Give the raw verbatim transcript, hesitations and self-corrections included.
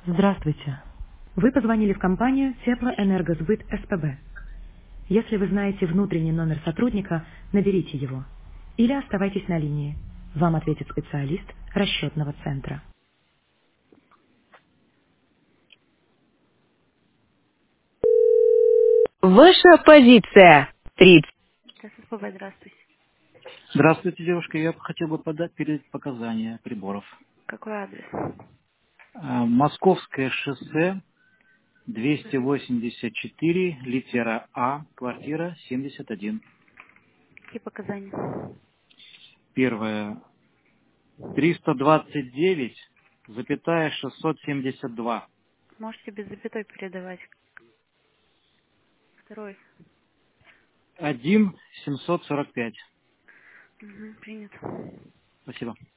Здравствуйте. Вы позвонили в компанию Теплоэнергосбыт СПБ. Если вы знаете внутренний номер сотрудника, наберите его. Или оставайтесь на линии. Вам ответит специалист расчетного центра. Ваша позиция. тридцать. СПБ, здравствуйте. Здравствуйте, девушка. Я бы хотел бы подать перед показания приборов. Какой адрес? А, Московское шоссе, двести восемьдесят четыре, литера А, квартира семьдесят один. Какие показания? Первое. триста двадцать девять, запятая шестьсот семьдесят два. Можете без запятой передавать. Второй. один семьсот сорок пять. Угу, принято. Спасибо.